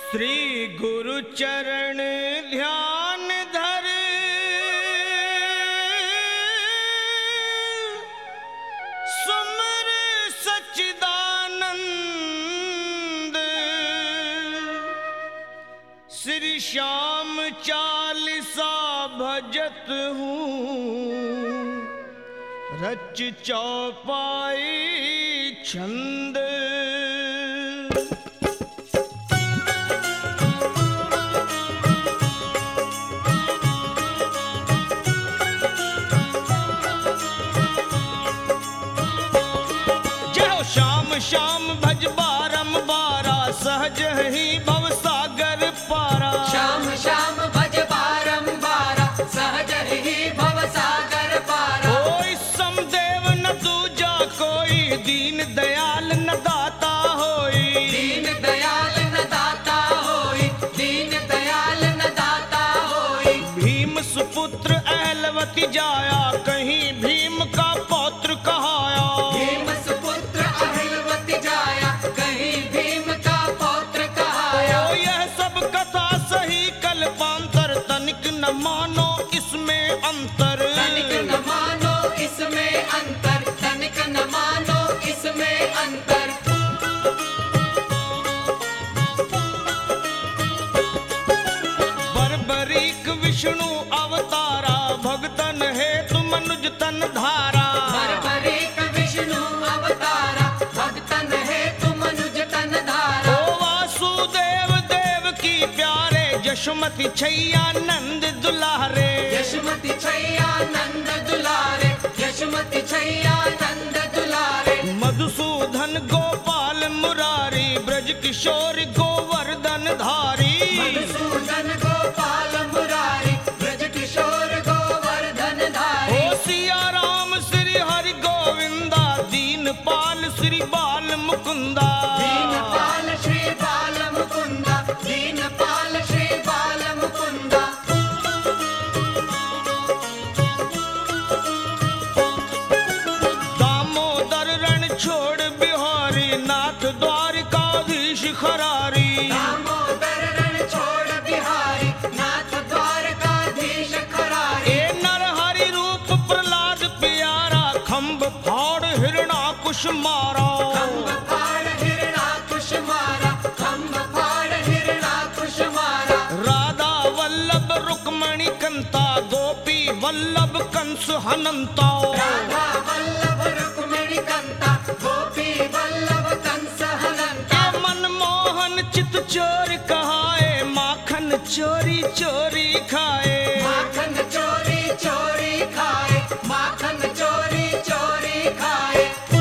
श्री गुरु चरण ध्यान धर, सुमर सच्चिदानंद। श्री श्याम चालीसा भजत हूँ, रच चौपाई छंद। श्याम भज बारंबारा, सहज ही भव सागर पारा। श्याम श्याम भज बारंबारा, सहज ही भव सागर पारा। कोई समदेव न दूजा कोई, दीन दयाल न दाता होई। दीन दयाल न दाता होई, दीन दयाल न दाता होई। भीम सुपुत्र अहलवती जाया, कहीं भीम का पौत्र कहाया। भीम सुपुत्र अहलवती जाया, कहीं भीम का पौत्र कहाया। ओ यह सब कथा सही कल्पांतर, तनिक न मानो इसमें अंतर। तनिक न मानो इसमें अंतर, तनिक न मानो इसमें अंतर। बर्बरीक विष्णु अवतारा, भगतन हेतु मनुज तन धारा। बर्बरीक विष्णु अवतारा, भगतन हेतु मनुज तन धारा। ओ वासुदेव देव की प्यारे, यशोमति छैया नंद दुलारे। यशोमति छैया नंद दुलारे, यशोमति छैया नंद दुलारे। मधुसूदन गोपाल मुरारी, ब्रज किशोर गोवर्धन धारी। मधुसूदन गोपाल मुरारी, ब्रज किशोर गोवर्धन धारी। ओ सिया राम श्री हरि गोविंदा, दीनपाल श्री बाल मुकुंदा। दीनपाल श्री बाल मुकुंदा, दीनपाल श्री बाल मुकुंदा। दामोदर रण छोड़ बिहारी, नाथ द्वारिकाधीश खरारी। दामोदर रण छोड़ बिहारी, नाथ द्वारकाधीश खरारी। ए नरहरि रूप प्रहलाद प्यारा, खम्भ फाड़ हिरणाकुश मारा। खम्भ फाड़ हिरणाकुश मारा, खम्भ फाड़ हिरणाकुश मारा। राधा वल्लभ रुक्मणी कंता, गोपी वल्लभ कंस हनंता। राधा वल्लभ रुक्मिणी कंता, गोपी वल्लभ कंस हनंता। ए मनमोहन चित चोर कहाए, माखन चोरी चोरी खाए। माखन चोरी चोरी खाए, माखन चोरी चोरी खाए।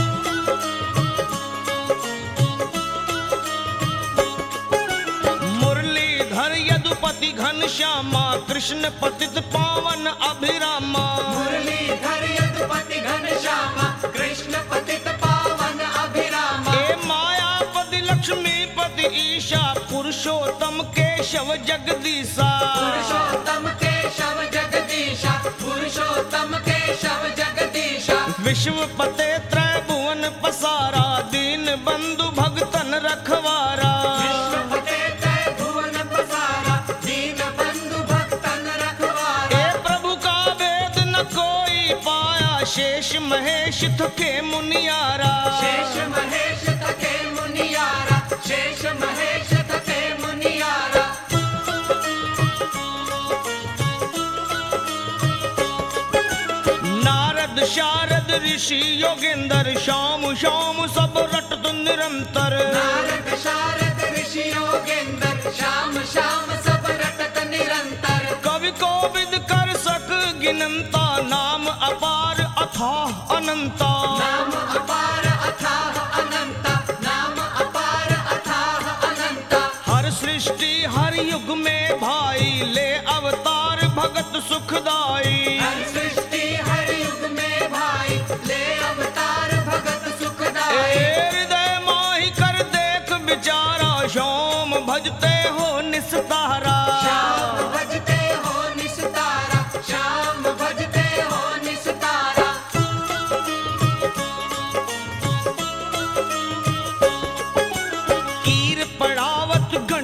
मुरलीधर यदुपति घनश्यामा, कृष्ण पतित पावन अभिरामा। मुरलीधर यदुपति घनश्यामा, कृष्ण पतित पावन अभिरामा। ए मायापति लक्ष्मीपति ईशा, पुरुषोत्तम केशव जगदीशा। पुरुषोत्तम केशव जगदीशा, पुरुषोत्तम केशव जगदीशा। विश्वपते त्रैभुवन पसारा, दीन बंधु भगतन रखवारा। विश्वपते त्रैभुवन पसारा, दीन बंधु भक्तन रखवारा। ए प्रभु का वेद न कोई पाया, शेष महेश थके मुनियारा। शेष महेश थके मुनियारा, शेष महेश थके मुनियारा। नारद शारद ऋषि योगेंद्र, श्याम श्याम सब रटत निरंतर। नारद शारद ऋषि योगेंद्र, श्याम श्याम सब रटत निरंतर। कवि कोविद कर सक गिनंता, नाम अपार अथाह अनंता। नाम अपार अथाह अनंता, नाम अपार अथाह अनंता। हर सृष्टि हर युग में भाई, ले अवतार भगत सुखदाई। हर सृष्टि हर युग में भाई, ले अवतार भगत ए सुखदाई। हृदय माही कर देख विचारा, श्याम भजते हो निस्तारा। श्याम भजते हो निस्तारा, श्याम भजते हो निस्तारा।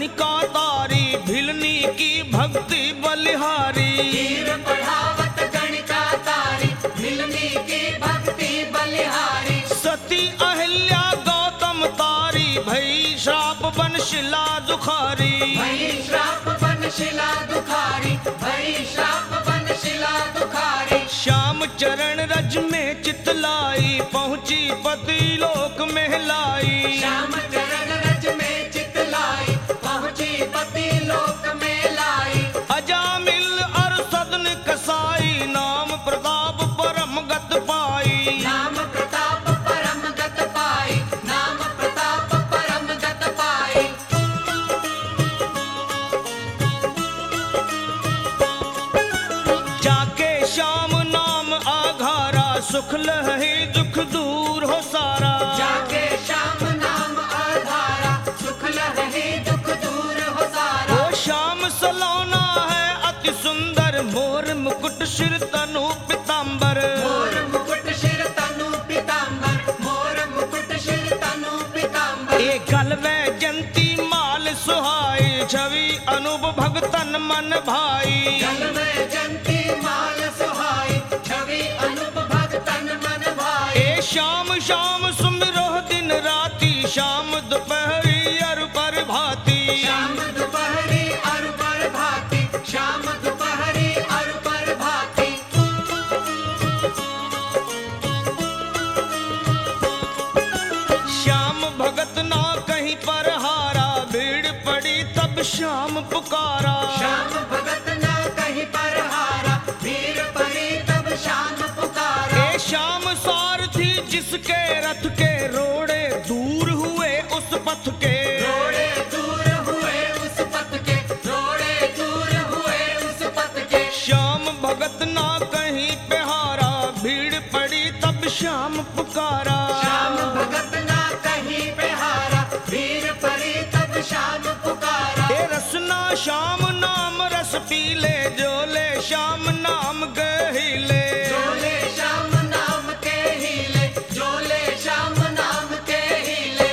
गणिका तारी भिलनी की भक्ति बलिहारी वीर पढ़ावत गणिका तारी मिलनी की भक्ति बलिहारी सती अहिल्या गौतम तारी भई श्राप बनशिला दुखारी भई श्राप बनशिला दुखारी भई श्राप बनशिला दुखारी श्याम चरण रज में चितलाई पहुंची पति लोक महलाई श्याम चरण रज में चितलाई पहुंची पति लोक में लाई अजामिल और सदन कसाई नाम प्रताप परम गत पाई नाम प्रताप परम गत पाई नाम प्रताप परम गत पाई जाके श्याम नाम आघारा सुख लहे दुख दूर हो सारा जाके श्याम नाम आधारा सुख लहे दुख दूर हो सारा ओ श्याम सलोना है अति सुंदर मोर मुकुट सिर तनु पीतांबर मोर मुकुट शिर तनु पीतांबर मोर मुकुट शिर तनु पीतांबर ए गलवे जंती माल सुहाई छवि अनूप भगतन मन भाई जल में जंती माल सुहाई छवि अनूप भगतन मन भाई ए श्याम श्याम सुमिरो दिन राती शाम दोपहरी अर पर भाती श्याम दोपहरी अर पर भाती श्याम दोपहरी अर पर भाती श्याम भगत ना कहीं पर हारा भीड़ पड़ी तब श्याम पुकारा श्याम भगत न कहीं पर हारा वीर परी तब श्याम पुकारा ए श्याम सारथी जिसके रथ के रोड़े दूर हुए उस पथ के रोड़े दूर हुए उस पथ के रोड़े दूर हुए उस पथ के श्याम भगत ना कहीं पे हारा भीड़ पड़ी तब श्याम पुकारा श्याम भगत न कहीं पे हारा वीर परी तब श्याम पुकारा ए रसना श्याम नाम रस पीले जोले श्याम नाम गहिले जोले श्याम नाम के हीले जोले श्याम नाम के हीले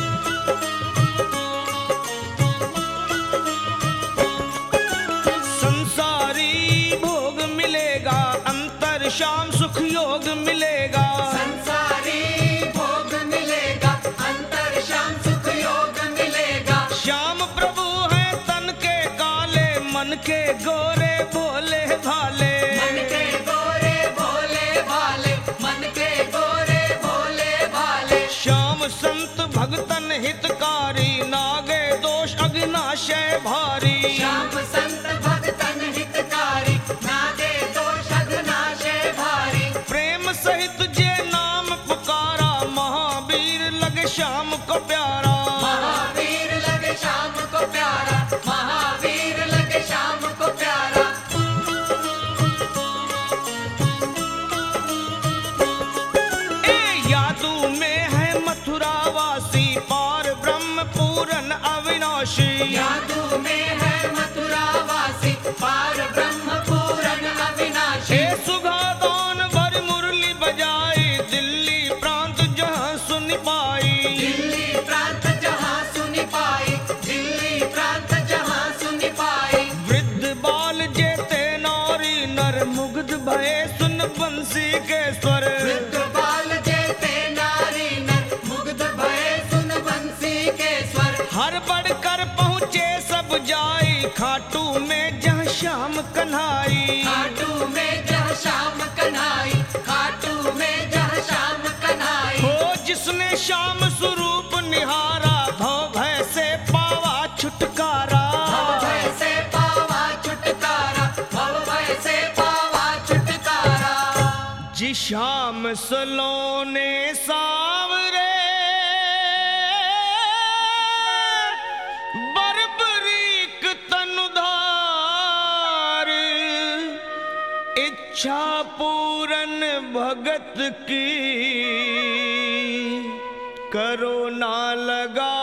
संसारी भोग मिलेगा अंतर श्याम सुख योग मिलेगा संसारी भोग मिलेगा अंतर श्याम सुख योग मिलेगा श्याम प्रभु है तन के काले मन के गोरे भोले भाले मन के गोरे भोले भाले मन के गोरे भोले भाले श्याम संत भगतन हितकारी नागे दोष अग्नाशय भारी श्याम संत भगतन हितकारी नागे दोष अघनाशय भारी प्रेम सहित जे नाम पुकारा महावीर लगे श्याम को प्यारा महावीर लगे श्याम को प्यारा महावीर लगे श्याम को प्यारा ए यादू में है मथुरा वासी पार ब्रह्म पूरन अविनाशी यादू में है मथुरा वासी पार ब्रह्म पूरन अविनाशी ए सुगादान भर मुरली बजाई दिल्ली प्रांत जहाँ सुन पाई दिल्ली प्रांत जहाँ सुनी पाई दिल्ली प्रांत जहाँ सुनी पाई वृद्ध बाल जेते नारी नर मुग्ध भये सुन बंसी के स्वर वृद्ध बाल जेते नारी नर मुग्ध भये सुन बंसी के स्वर हर बढ़कर पहुँचे सब जाई खाटू में जहाँ श्याम कन्हाई खाटू में जहाँ श्याम कन्हाई खाटू में जहाँ श्याम कन्हाई हो जिसने श्याम स्वरूप निहारा भव भय से पावा छुटकारा भव भय से पावा छुटकारा भव भय से पावा छुटकारा जी श्याम सलोने सावरे बर्बरीक तनुधार इच्छा पूरन भगत की करो ना लगा